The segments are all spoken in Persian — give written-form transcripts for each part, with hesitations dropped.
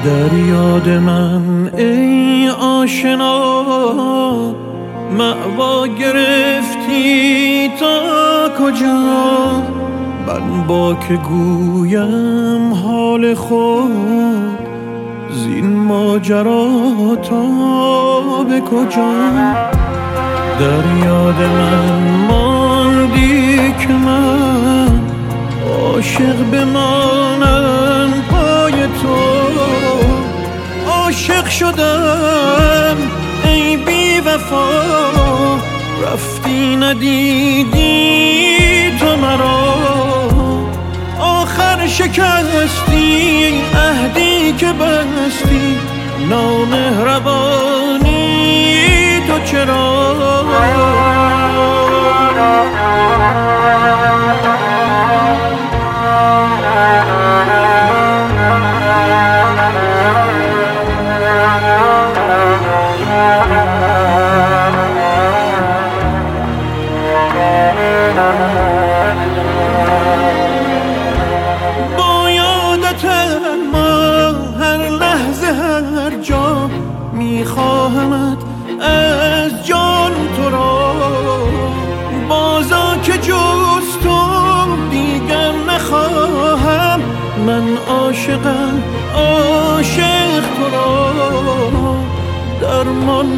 در یاد من ای آشنا مأوا گرفتی تا کجا؟ من با که گویم حال خود زین ماجرا تا به کجا؟ در یاد من ماندی که من عاشق بمانم پای تو. عاشق شدم ای بی وفا رفتی ندیدی تو مرا. آخر شکستی عهدی که بستی نامهربانی تو چرا؟ با یادت ما هر لحظه هر جا میخواهمت از جان تو را. بازا که جز تو دیگر نخواهم من عاشقم عاشق تو را. درمان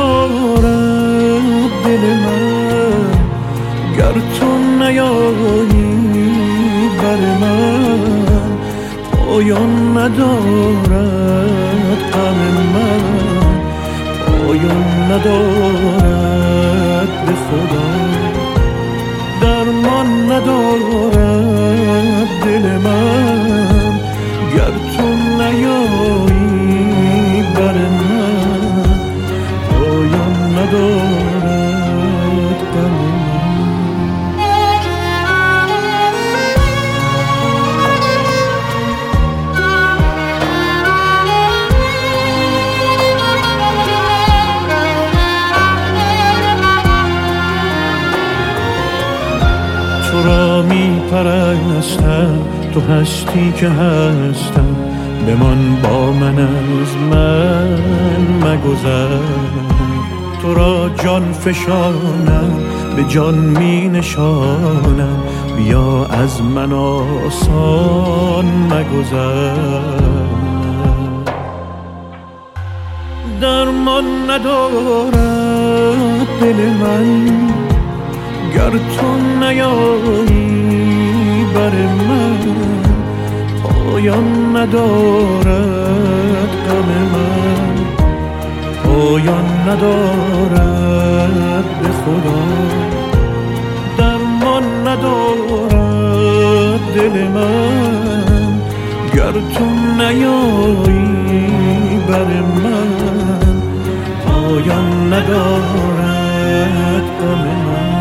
ندارد دل من گر تو نیایی بر من. پایان ندارد غم من پایان ندارد به خدا. درمان ندارد دل من گر تو نیایی بر من. پایان ندارد غم من. تو را می پرستم تو هستی که هستم بمان با من از من مگذر. تو را جان فشانم به جان می نشانم بیا از من آسان مگذر. درمان ندارد دل من گر تو نیایی بر من. پایان ندارد غم من پایان ندارد به خدا. درمان ندارد دل من گر تو نیایی بر من. پایان ندارد غم من.